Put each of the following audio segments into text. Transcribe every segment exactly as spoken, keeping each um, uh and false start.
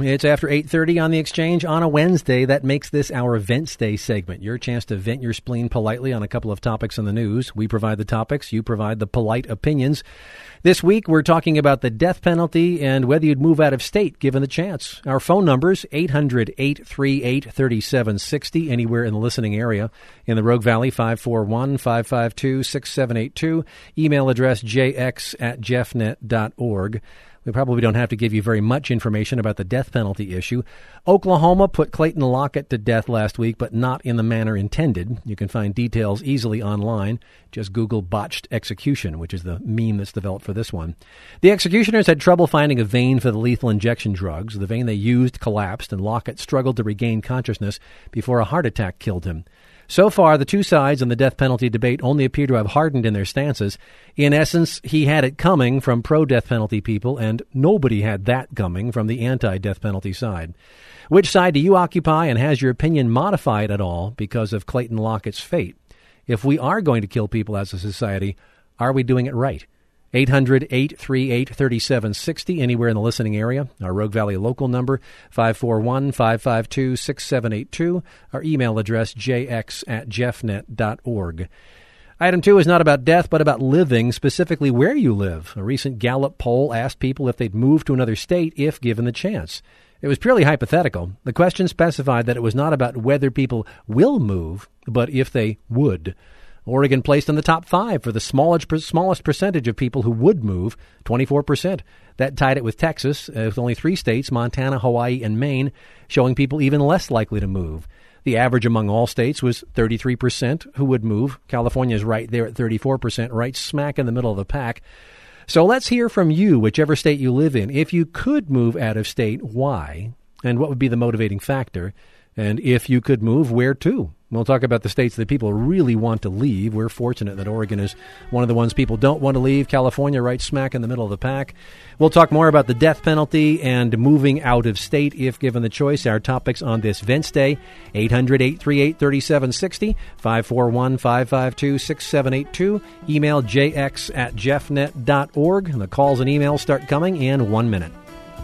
It's after eight thirty on The Exchange on a Wednesday. That makes this our Vents Day segment. Your chance to vent your spleen politely on a couple of topics in the news. We provide the topics. You provide the polite opinions. This week, we're talking about the death penalty and whether you'd move out of state given the chance. Our phone numbers, eight hundred, eight three eight, three seven six zero, anywhere in the listening area. In the Rogue Valley, five four one, five five two, six seven eight two. Email address jx at jeffnet dot org. We probably don't have to give you very much information about the death penalty issue. Oklahoma put Clayton Lockett to death last week, but not in the manner intended. You can find details easily online. Just Google botched execution, which is the meme that's developed for this one. The executioners had trouble finding a vein for the lethal injection drugs. The vein they used collapsed, and Lockett struggled to regain consciousness before a heart attack killed him. So far, the two sides in the death penalty debate only appear to have hardened in their stances. In essence, he had it coming from pro-death penalty people, and nobody had that coming from the anti-death penalty side. Which side do you occupy, and has your opinion modified at all because of Clayton Lockett's fate? If we are going to kill people as a society, are we doing it right? eight hundred, eight three eight, three seven six zero, anywhere in the listening area. Our Rogue Valley local number, five four one, five five two, six seven eight two. Our email address, jx at jeffnet dot org. Item two is not about death, but about living, specifically where you live. A recent Gallup poll asked people if they'd move to another state if given the chance. It was purely hypothetical. The question specified that it was not about whether people will move, but if they would. Oregon placed in the top five for the smallest smallest percentage of people who would move, twenty-four percent. That tied it with Texas, uh, with only three states, Montana, Hawaii, and Maine, showing people even less likely to move. The average among all states was thirty-three percent who would move. California is right there at thirty-four percent, right smack in the middle of the pack. So let's hear from you, whichever state you live in. If you could move out of state, why? And what would be the motivating factor? And if you could move, where to? We'll talk about the states that people really want to leave. We're fortunate that Oregon is one of the ones people don't want to leave. California, right smack in the middle of the pack. We'll talk more about the death penalty and moving out of state if given the choice. Our topics on this Vents Day, eight hundred, eight three eight, three seven six zero, five four one, five five two, six seven eight two. Email jx at jeffnet dot org. The calls and emails start coming in one minute.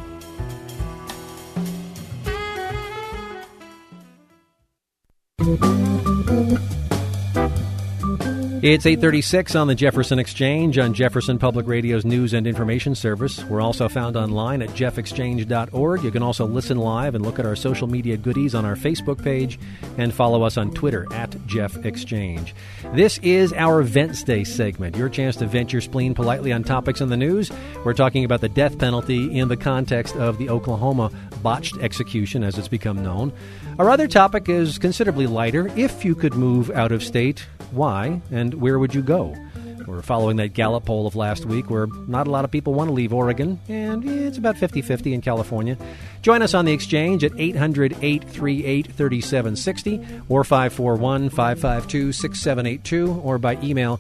It's eight thirty-six on the Jefferson Exchange on Jefferson Public Radio's News and Information Service. We're also found online at jeff exchange dot org. You can also listen live and look at our social media goodies on our Facebook page and follow us on Twitter at Jeff Exchange. This is our Vents Day segment, your chance to vent your spleen politely on topics in the news. We're talking about the death penalty in the context of the Oklahoma botched execution, as it's become known. Our other topic is considerably lighter. If you could move out of state, why, and where would you go? We're following that Gallup poll of last week where not a lot of people want to leave Oregon, and it's about fifty-fifty in California. Join us on the Exchange at eight hundred, eight three eight, three seven six zero or five four one, five five two, six seven eight two or by email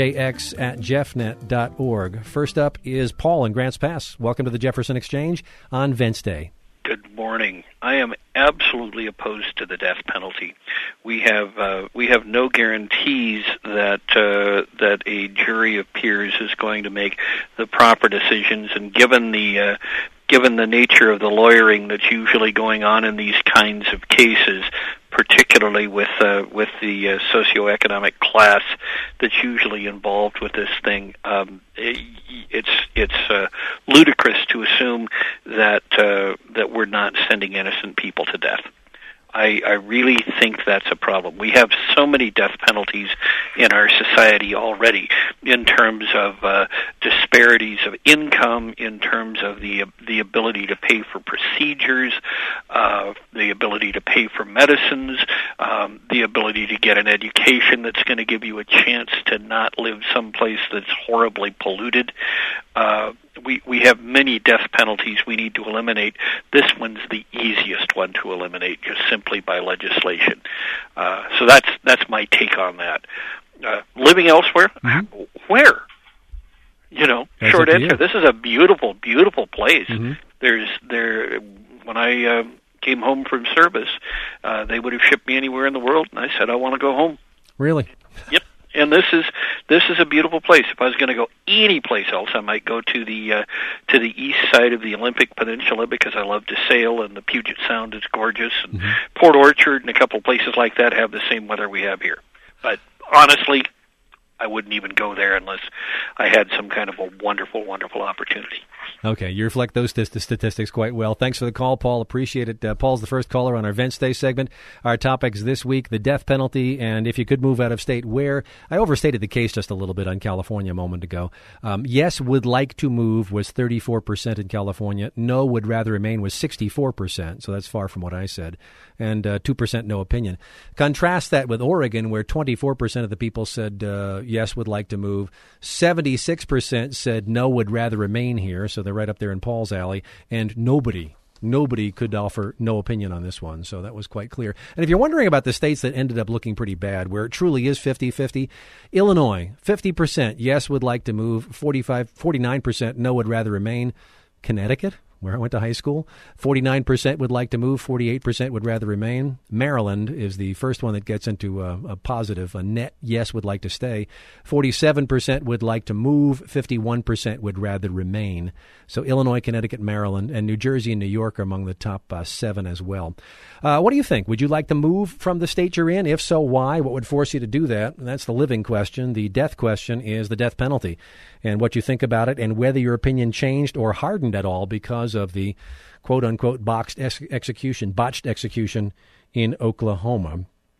jx at jeffnet dot org. First up is Paul in Grants Pass. Welcome to the Jefferson Exchange on Vents Day. Good morning. I am absolutely opposed to the death penalty. We have uh, we have no guarantees that uh, that a jury of peers is going to make the proper decisions, and given the uh, given the nature of the lawyering that's usually going on in these kinds of cases, particularly with uh, with the uh, socioeconomic class that's usually involved with this thing, um, it, it's it's uh, ludicrous to assume that uh, that we're not sending innocent people to death. I, I really think that's a problem. We have so many death penalties in our society already in terms of uh, disparities of income, in terms of the the ability to pay for procedures, uh, the ability to pay for medicines, um, the ability to get an education that's going to give you a chance to not live someplace that's horribly polluted. Uh, we we have many death penalties we need to eliminate. This one's the easiest one to eliminate, just simply by legislation. Uh, so that's that's my take on that. Uh, living elsewhere, mm-hmm. Where? You know, that's short answer. This is a beautiful, beautiful place. Mm-hmm. There's there. When I uh, came home from service, uh, they would have shipped me anywhere in the world, and I said I want to go home. Really? Yep. And this is this is a beautiful place. If I was going to go any place else, I might go to the uh, to the east side of the Olympic Peninsula because I love to sail, and the Puget Sound is gorgeous. And mm-hmm. Port Orchard and a couple of places like that have the same weather we have here. But honestly, I wouldn't even go there unless I had some kind of a wonderful, wonderful opportunity. Okay, you reflect those st- statistics quite well. Thanks for the call, Paul. Appreciate it. Uh, Paul's the first caller on our Vents Day segment. Our topics this week, the death penalty, and if you could move out of state, where? I overstated the case just a little bit on California a moment ago. Um, yes, would like to move was thirty-four percent in California. No, would rather remain was sixty-four percent, so that's far from what I said. And uh, two percent no opinion. Contrast that with Oregon, where twenty-four percent of the people said uh, yes, would like to move. seventy-six percent said no, would rather remain here, so they're right up there in Paul's alley. And nobody, nobody could offer no opinion on this one, so that was quite clear. And if you're wondering about the states that ended up looking pretty bad, where it truly is fifty-fifty, Illinois, fifty percent yes, would like to move. forty-five, forty-nine percent no, would rather remain. Connecticut, where I went to high school, forty-nine percent would like to move, forty-eight percent would rather remain. Maryland is the first one that gets into a, a positive, a net yes, would like to stay. forty-seven percent would like to move, fifty-one percent would rather remain. So Illinois, Connecticut, Maryland, and New Jersey and New York are among the top uh, seven as well. Uh, what do you think? Would you like to move from the state you're in? If so, why? What would force you to do that? And that's the living question. The death question is the death penalty, and what you think about it, and whether your opinion changed or hardened at all because of the quote-unquote boxed ex- execution, botched execution in Oklahoma.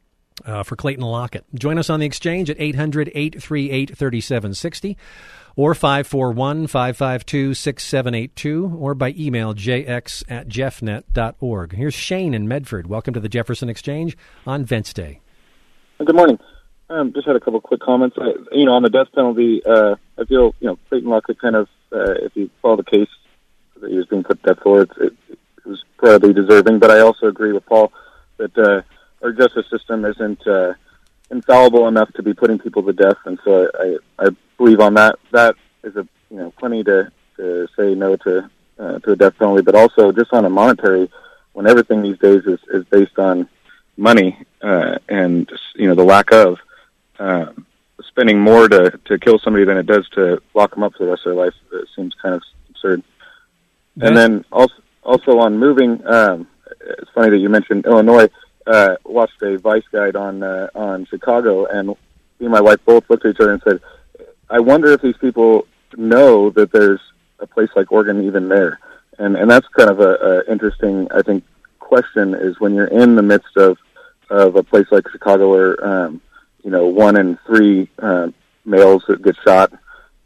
Uh, for Clayton Lockett. Join us on the exchange at eight hundred, eight three eight, three seven six zero or five four one, five five two, six seven eight two or by email jx at jeffnet dot org. Here's Shane in Medford. Welcome to the Jefferson Exchange on Vents Day. Good morning. Um, just had a couple quick comments. I, you know, on the death penalty, uh, I feel, you know, Clayton Lockett kind of, uh, if you follow the case that he was being put to death for, it, it, it was probably deserving, but I also agree with Paul that uh, our justice system isn't uh, infallible enough to be putting people to death, and so I, I believe on that. That is a you know plenty to, to say no to uh, to a death penalty, but also just on a monetary, when everything these days is, is based on money uh, and you know the lack of uh, spending more to, to kill somebody than it does to lock them up for the rest of their life. It seems kind of absurd. Yeah. And then also also on moving, um, it's funny that you mentioned Illinois. Uh, watched a Vice guide on uh, on Chicago, and me and my wife both looked at each other and said, "I wonder if these people know that there's a place like Oregon even there." And and that's kind of a, a interesting, I think, question is when you're in the midst of of a place like Chicago, where um, you know one in three uh, males that get shot.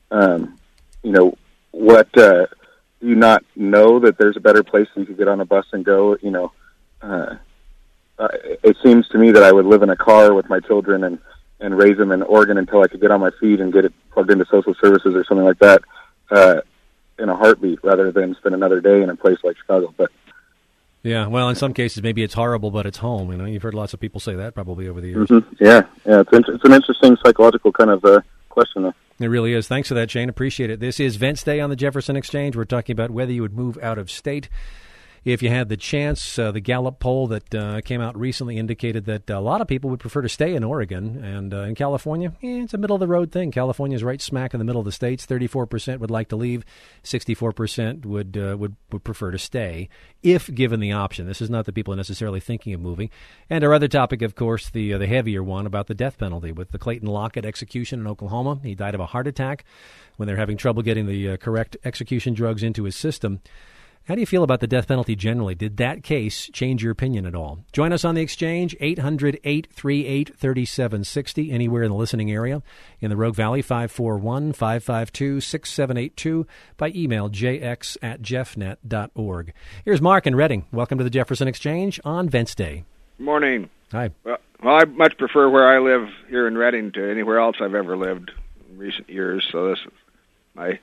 Um, you know, what uh, do you not know that there's a better place that you could get on a bus and go? You know. Uh, Uh, it seems to me that I would live in a car with my children and, and raise them in Oregon until I could get on my feet and get it plugged into social services or something like that uh, in a heartbeat rather than spend another day in a place like Chicago. But yeah, well, in some cases, maybe it's horrible, but it's home. You know, you've heard lots of people say that probably over the years. Mm-hmm. Yeah, yeah, it's, it's an interesting psychological kind of uh, question there. It really is. Thanks for that, Shane. Appreciate it. This is Vents Day on the Jefferson Exchange. We're talking about whether you would move out of state. If you had the chance, uh, the Gallup poll that uh, came out recently indicated that a lot of people would prefer to stay in Oregon. And uh, in California, eh, it's a middle-of-the-road thing. California's right smack in the middle of the states. thirty-four percent would like to leave. sixty-four percent would, uh, would would prefer to stay, if given the option. This is not that people are necessarily thinking of moving. And our other topic, of course, the, uh, the heavier one about the death penalty with the Clayton Lockett execution in Oklahoma. He died of a heart attack when they're having trouble getting the uh, correct execution drugs into his system. How do you feel about the death penalty generally? Did that case change your opinion at all? Join us on the exchange, eight hundred, eight three eight, three seven six zero, anywhere in the listening area. In the Rogue Valley, five four one, five five two, six seven eight two, by email jx at jeffnet dot org. Here's Mark in Reading. Welcome to the Jefferson Exchange on Vents Day. Morning. Hi. Well, well, I much prefer where I live here in Reading to anywhere else I've ever lived in recent years, so this is my...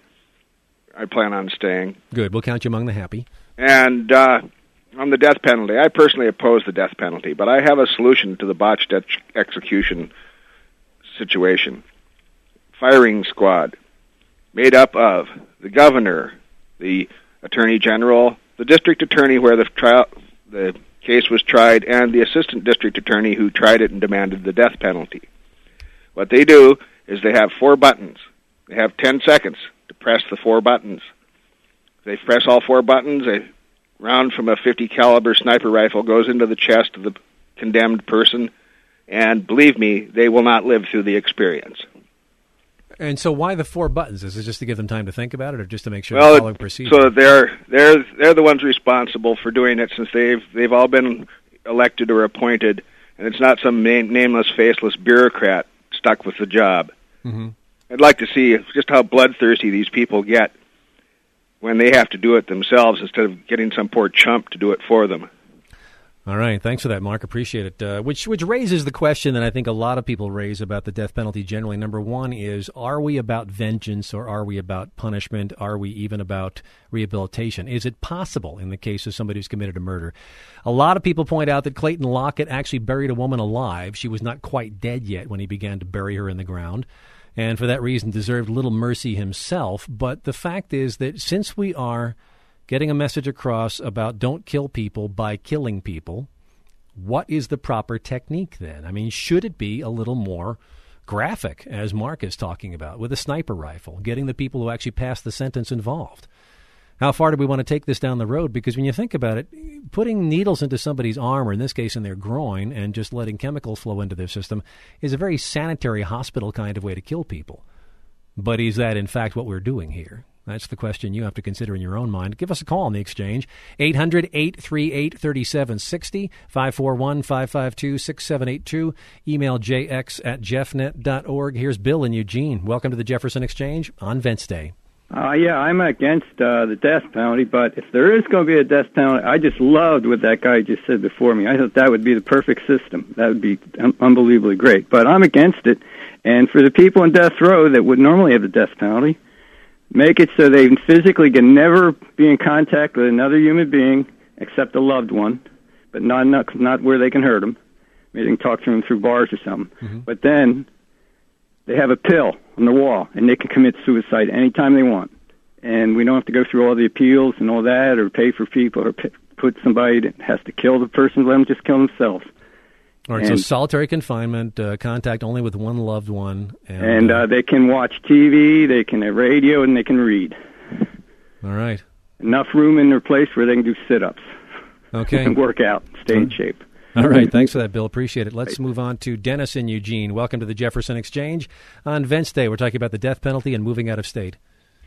I plan on staying. Good. We'll count you among the happy. And uh, on the death penalty, I personally oppose the death penalty, but I have a solution to the botched ex- execution situation. Firing squad made up of the governor, the attorney general, the district attorney where the trial, the case was tried, and the assistant district attorney who tried it and demanded the death penalty. What they do is they have four buttons. They have ten seconds to press the four buttons. They press all four buttons, a round from a fifty caliber sniper rifle goes into the chest of the condemned person, and believe me, they will not live through the experience. And so why the four buttons? Is it just to give them time to think about it, or just to make sure well, they're following procedure? So they're they're they're the ones responsible for doing it, since they've they've all been elected or appointed, and it's not some name, nameless, faceless bureaucrat stuck with the job. Mm-hmm. I'd like to see just how bloodthirsty these people get when they have to do it themselves instead of getting some poor chump to do it for them. All right. Thanks for that, Mark. Appreciate it. Uh, which which raises the question that I think a lot of people raise about the death penalty generally. Number one is, are we about vengeance or are we about punishment? Are we even about rehabilitation? Is it possible in the case of somebody who's committed a murder? A lot of people point out that Clayton Lockett actually buried a woman alive. She was not quite dead yet when he began to bury her in the ground, and for that reason deserved little mercy himself. But the fact is that since we are getting a message across about don't kill people by killing people, what is the proper technique then? I mean, should it be a little more graphic, as Mark is talking about, with a sniper rifle, getting the people who actually pass the sentence involved? How far do we want to take this down the road? Because when you think about it, putting needles into somebody's arm, or in this case in their groin, and just letting chemicals flow into their system is a very sanitary hospital kind of way to kill people. But is that, in fact, what we're doing here? That's the question you have to consider in your own mind. Give us a call on the Exchange, eight hundred, eight three eight, three seven six zero, five four one, five five two, six seven eight two. Email j x at jeffnet dot org. Here's Bill in Eugene. Welcome to the Jefferson Exchange on Vents Day. Uh, yeah, I'm against uh, the death penalty, but if there is going to be a death penalty, I just loved what that guy just said before me. I thought that would be the perfect system. That would be un- unbelievably great. But I'm against it, and for the people in death row that would normally have the death penalty, make it so they physically can never be in contact with another human being except a loved one, but not not, not where they can hurt them. Maybe they can talk to them through bars or something. Mm-hmm. But then they have a pill on the wall, and they can commit suicide anytime they want. And we don't have to go through all the appeals and all that, or pay for people, or p- put somebody that has to kill the person, let them just kill themselves. All right, and, so solitary confinement, uh, contact only with one loved one. And, and uh, they can watch T V, they can have radio, and they can read. All right. Enough room in their place where they can do sit-ups. Okay. And work out, stay in shape. All right, thanks for that, Bill. Appreciate it. Let's move on to Dennis in Eugene. Welcome to the Jefferson Exchange. On Vents Day, we're talking about the death penalty and moving out of state.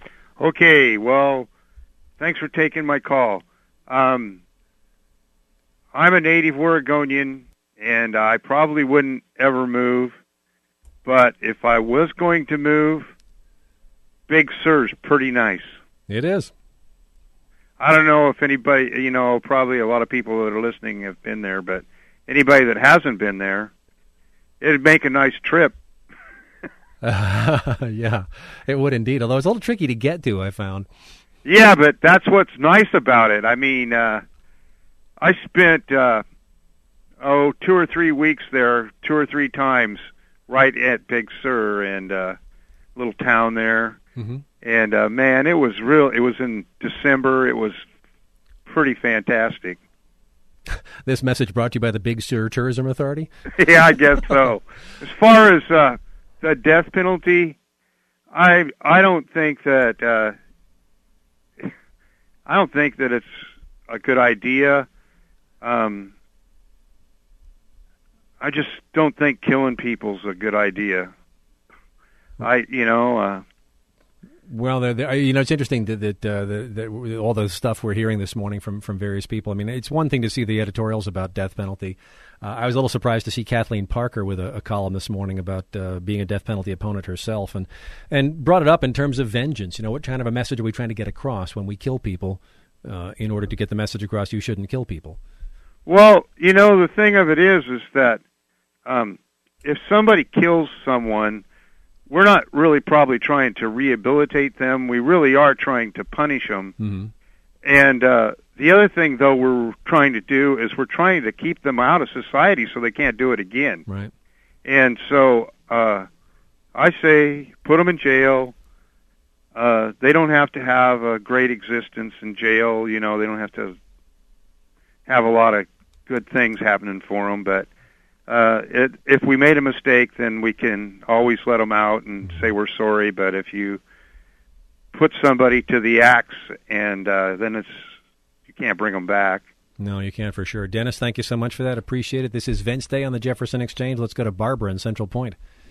Okay, well, thanks for taking my call. Um, I'm a native Oregonian, and I probably wouldn't ever move. But if I was going to move, Big Sur's pretty nice. It is. I don't know if anybody, you know, probably a lot of people that are listening have been there, but anybody that hasn't been there, it'd make a nice trip. uh, yeah, it would indeed, although it's a little tricky to get to, I found. Yeah, but that's what's nice about it. I mean, uh, I spent, uh, oh, two or three weeks there, two or three times, right at Big Sur and uh, little town there. Mm-hmm. And, uh, man, it was real. It was in December. It was pretty fantastic. This message brought to you by the Big Sur Tourism Authority? Yeah, I guess so. As far as uh, the death penalty, I I don't think that uh, I don't think that it's a good idea. Um, I just don't think killing people's a good idea. I you know. Uh, Well, they're, they're, you know, it's interesting that, that, uh, that, that all the stuff we're hearing this morning from, from various people. I mean, it's one thing to see the editorials about death penalty. Uh, I was a little surprised to see Kathleen Parker with a, a column this morning about uh, being a death penalty opponent herself, and and brought it up in terms of vengeance. You know, what kind of a message are we trying to get across when we kill people uh, in order to get the message across you shouldn't kill people? Well, you know, the thing of it is, is that um, if somebody kills someone, we're not really probably trying to rehabilitate them. We really are trying to punish them. Mm-hmm. And uh, the other thing, though, we're trying to do is we're trying to keep them out of society so they can't do it again. Right. And so uh, I say put them in jail. Uh, they don't have to have a great existence in jail. You know, they don't have to have a lot of good things happening for them. But uh, it, if we made a mistake, then we can always let them out and say we're sorry. But if you put somebody to the axe, and uh, then it's you can't bring them back. No, you can't for sure. Dennis, thank you so much for that. Appreciate it. This is Vents Day on the Jefferson Exchange. Let's go to Barbara in Central Point.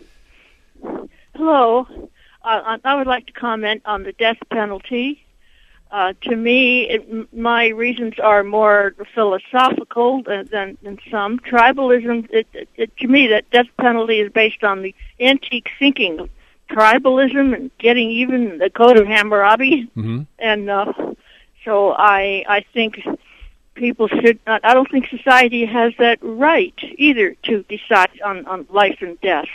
Hello. Uh, I would like to comment on the death penalty. Uh, to me, it, my reasons are more philosophical than, than, than some. Tribalism, it, it, it, to me, that death penalty is based on the antique thinking of tribalism and getting even, the Code of Hammurabi. Mm-hmm. And uh, so I, I think people should not, I don't think society has that right either to decide on, on life and death.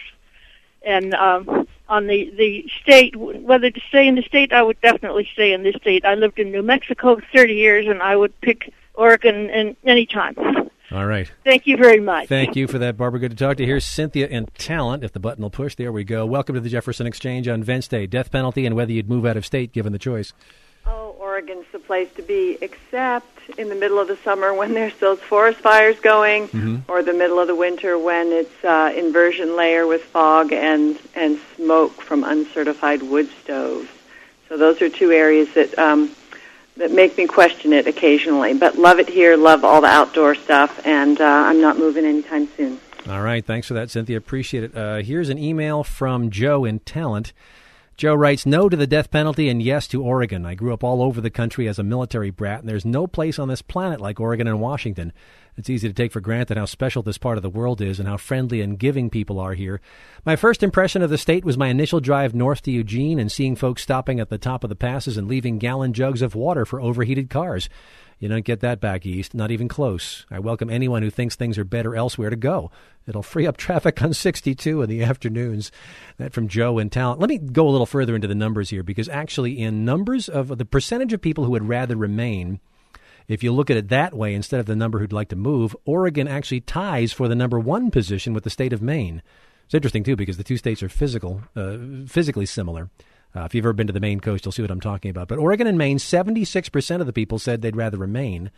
And um, on the, the state, whether to stay in the state, I would definitely stay in this state. I lived in New Mexico for thirty years, and I would pick Oregon in any time. All right. Thank you very much. Thank you for that, Barbara. Good to talk to you. Here's Cynthia in Talent. If the button will push, there we go. Welcome to the Jefferson Exchange on Vents Day. Death penalty and whether you'd move out of state given the choice. Oh, Oregon's the place to be, except in the middle of the summer when there's those forest fires going, mm-hmm. or the middle of the winter when it's uh, inversion layer with fog and, and smoke from uncertified wood stoves. So those are two areas that um, that make me question it occasionally. But love it here, love all the outdoor stuff, and uh, I'm not moving anytime soon. All right. Thanks for that, Cynthia. Appreciate it. Uh, here's an email from Joe in Talent. Joe writes, no to the death penalty and yes to Oregon. I grew up all over the country as a military brat, and there's no place on this planet like Oregon and Washington. It's easy to take for granted how special this part of the world is and how friendly and giving people are here. My first impression of the state was my initial drive north to Eugene and seeing folks stopping at the top of the passes and leaving gallon jugs of water for overheated cars. You don't get that back east, not even close. I welcome anyone who thinks things are better elsewhere to go. It'll free up traffic on sixty-two in the afternoons. That from Joe in Talent. Let me go a little further into the numbers here, because actually in numbers of the percentage of people who would rather remain, if you look at it that way instead of the number who'd like to move, Oregon actually ties for the number one position with the state of Maine. It's interesting, too, because the two states are physical, uh, physically similar. Uh, if you've ever been to the Maine coast, you'll see what I'm talking about. But Oregon and Maine, seventy-six percent of the people said they'd rather remain,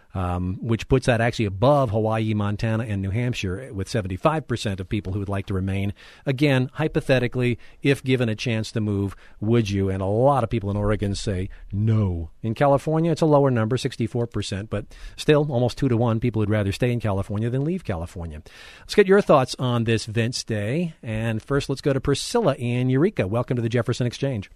um, which puts that actually above Hawaii, Montana, and New Hampshire, with seventy-five percent of people who would like to remain. Again, hypothetically, if given a chance to move, would you? And a lot of people in Oregon say no. In California, it's a lower number, sixty-four percent, but still almost two to one people would rather stay in California than leave California. Let's get your thoughts on this Vents Day. And first, let's go to Priscilla in Eureka. Welcome to the Jefferson Exchange.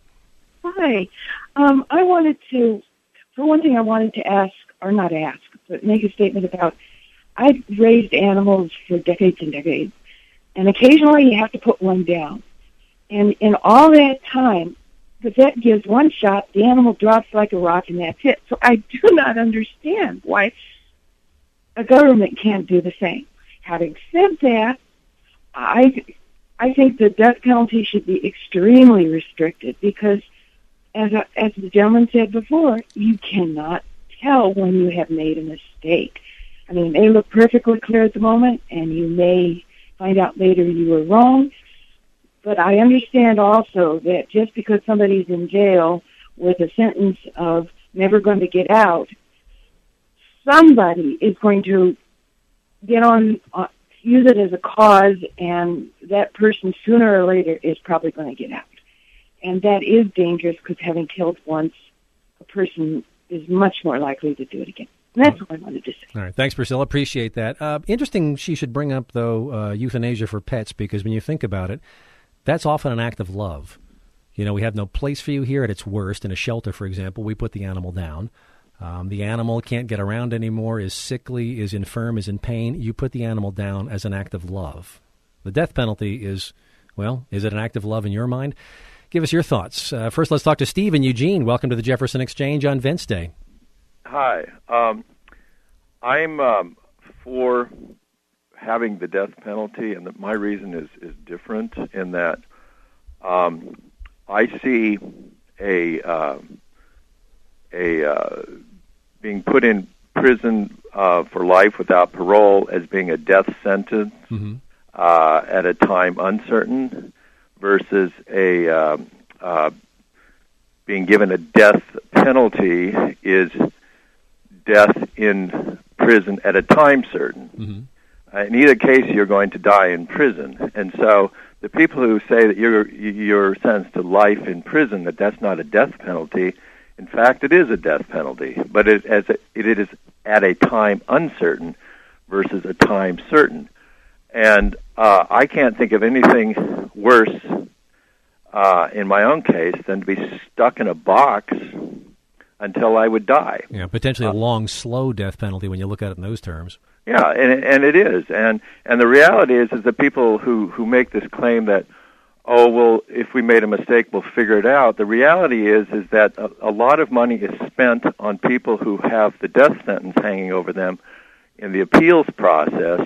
Hi. Um, I wanted to, for one thing, I wanted to ask, or not ask, but make a statement about, I've raised animals for decades and decades, and occasionally you have to put one down. And in all that time, the vet gives one shot, the animal drops like a rock, and that's it. So I do not understand why a government can't do the same. Having said that, I I think the death penalty should be extremely restricted because, as a, as the gentleman said before, you cannot tell when you have made a mistake. I mean, it may look perfectly clear at the moment, and you may find out later you were wrong. But I understand also that just because somebody's in jail with a sentence of never going to get out, somebody is going to get on, uh, use it as a cause, and that person sooner or later is probably going to get out. And that is dangerous because having killed once, a person is much more likely to do it again. And that's what I wanted to say. All right. Thanks, Priscilla. Appreciate that. Uh, interesting she should bring up, though, uh, euthanasia for pets, because when you think about it, that's often an act of love. You know, we have no place for you here at its worst. In a shelter, for example, we put the animal down. Um, the animal can't get around anymore, is sickly, is infirm, is in pain. You put the animal down as an act of love. The death penalty is, well, is it an act of love in your mind? Give us your thoughts. Uh, first, let's talk to Steve in Eugene. Welcome to the Jefferson Exchange on Vents Day. Hi. Um, I'm um, for having the death penalty, and the, my reason is, is different in that um, I see a uh, a uh, being put in prison uh, for life without parole as being a death sentence mm-hmm. uh, at a time uncertain versus a uh, uh, being given a death penalty is death in prison at a time certain. Mm-hmm. in either case, you're going to die in prison. And so the people who say that you're you're sentenced to life in prison, that that's not a death penalty, in fact, it is a death penalty, but it, as a, it is at a time uncertain versus a time certain. And uh, I can't think of anything worse uh, in my own case than to be stuck in a box until I would die. Yeah, potentially a long, slow death penalty when you look at it in those terms. Yeah, and and it is, and and the reality is, is that people who who make this claim that, oh well, if we made a mistake, we'll figure it out. The reality is, is that a, a lot of money is spent on people who have the death sentence hanging over them in the appeals process,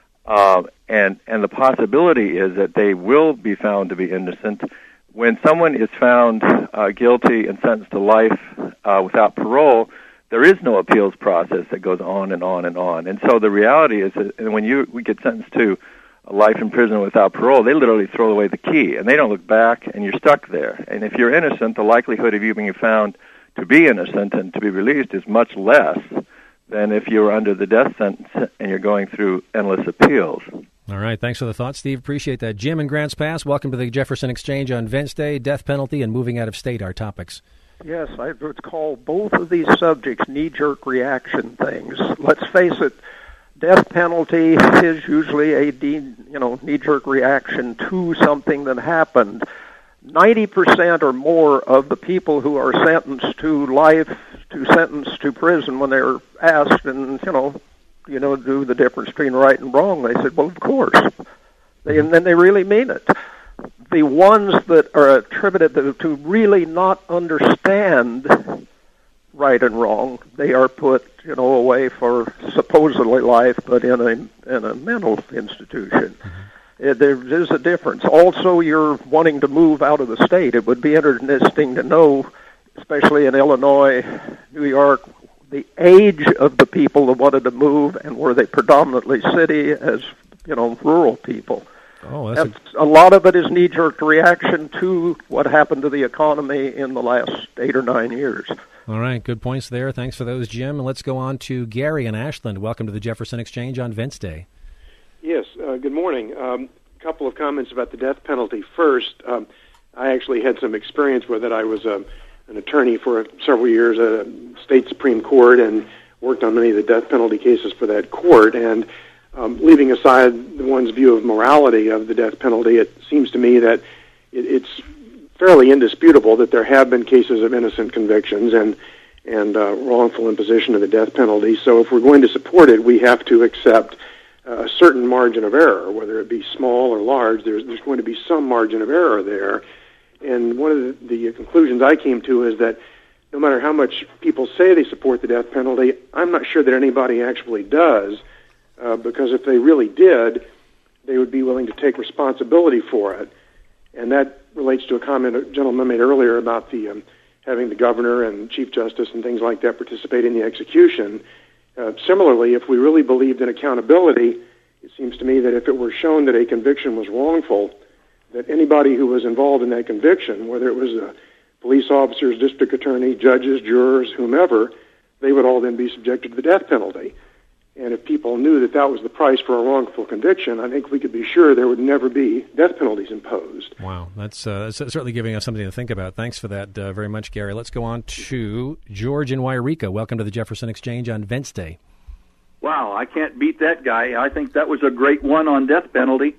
uh, and and the possibility is that they will be found to be innocent. When someone is found uh, guilty and sentenced to life uh, without parole, there is no appeals process that goes on and on and on. And so the reality is that when you we get sentenced to a life in prison without parole, they literally throw away the key, and they don't look back, and you're stuck there. And if you're innocent, the likelihood of you being found to be innocent and to be released is much less than if you were under the death sentence and you're going through endless appeals. All right, thanks for the thought, Steve. Appreciate that. Jim in Grants Pass, welcome to the Jefferson Exchange on Vents Day. Death penalty and moving out of state, our topics. Yes, I would call both of these subjects knee-jerk reaction things. Let's face it, death penalty is usually a de- you know knee-jerk reaction to something that happened. ninety percent or more of the people who are sentenced to life, to sentence to prison, when they're asked, and you know, you know, do the difference between right and wrong, they said, well, of course. They, and then they really mean it. The ones that are attributed to, to really not understand right and wrong, they are put, you know, away for supposedly life, but in a in a mental institution. Mm-hmm. There is a difference. Also, you're wanting to move out of the state. It would be interesting to know, especially in Illinois, New York, the age of the people that wanted to move, and were they predominantly city as, you know, rural people. Oh, that's a... a lot of it is knee-jerk reaction to what happened to the economy in the last eight or nine years. All right, good points there. Thanks for those, Jim. And let's go on to Gary in Ashland. Welcome to the Jefferson Exchange on Vents Day. Yes, uh, good morning. A um, couple of comments about the death penalty. First, um, I actually had some experience with it. I was uh, an attorney for several years at a state Supreme Court and worked on many of the death penalty cases for that court. And um, leaving aside the one's view of morality of the death penalty, it seems to me that it, it's fairly indisputable that there have been cases of innocent convictions and and uh, wrongful imposition of the death penalty. So if we're going to support it, we have to accept a certain margin of error, whether it be small or large. There's there's going to be some margin of error there. And one of the, the conclusions I came to is that no matter how much people say they support the death penalty, I'm not sure that anybody actually does, uh, because if they really did, they would be willing to take responsibility for it. And that relates to a comment a gentleman made earlier about the um, having the governor and Chief Justice and things like that participate in the execution. Uh, similarly, if we really believed in accountability, it seems to me that if it were shown that a conviction was wrongful, that anybody who was involved in that conviction, whether it was a police officers, district attorney, judges, jurors, whomever, they would all then be subjected to the death penalty. And if people knew that that was the price for a wrongful conviction, I think we could be sure there would never be death penalties imposed. Wow, that's, uh, that's certainly giving us something to think about. Thanks for that uh, very much, Gary. Let's go on to George in Wairika. Welcome to the Jefferson Exchange on Vents Day. Wow, I can't beat that guy. I think that was a great one on death penalty.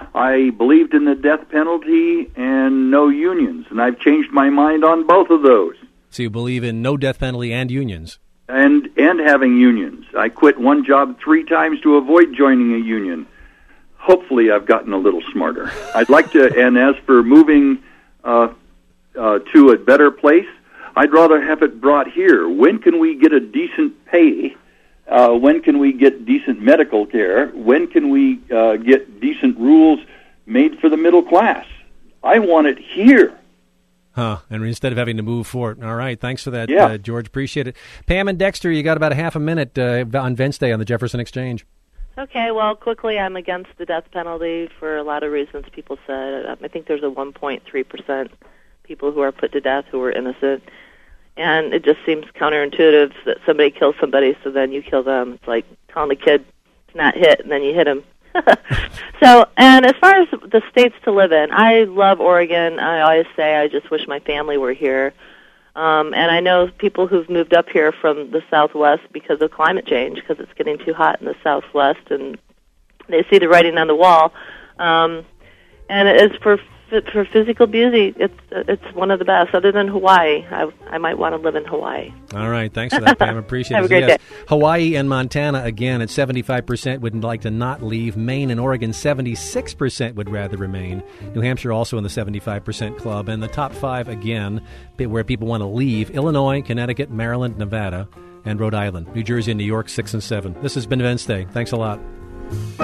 I believed in the death penalty and no unions, and I've changed my mind on both of those. So you believe in no death penalty and unions? And and having unions. I quit one job three times to avoid joining a union. Hopefully I've gotten a little smarter. I'd like to, and as for moving uh, uh, to a better place, I'd rather have it brought here. When can we get a decent pay? Uh, when can we get decent medical care? When can we uh, get decent rules made for the middle class? I want it here. Huh, and instead of having to move for it. All right, thanks for that, yeah. uh, George. Appreciate it. Pam and Dexter, you got about a half a minute uh, on Vents Day on the Jefferson Exchange. Okay, well, quickly, I'm against the death penalty for a lot of reasons. People said, I think there's a one point three percent people who are put to death who are innocent. And it just seems counterintuitive that somebody kills somebody, so then you kill them. It's like telling a kid, not hit, and then you hit them. So, and as far as the states to live in, I love Oregon. I always say I just wish my family were here. Um, and I know people who've moved up here from the Southwest because of climate change, because it's getting too hot in the Southwest, and they see the writing on the wall. Um, and as for for physical beauty, it's it's one of the best. Other than Hawaii, I I might want to live in Hawaii. All right, thanks for that, Pam. Appreciate it. Have a great yes. day. Hawaii and Montana, again, at seventy-five percent would like to not leave. Maine and Oregon, seventy-six percent would rather remain. New Hampshire also in the seventy-five percent club. And the top five, again, where people want to leave, Illinois, Connecticut, Maryland, Nevada, and Rhode Island. New Jersey and New York, six and seven. This has been Vince Day. Thanks a lot.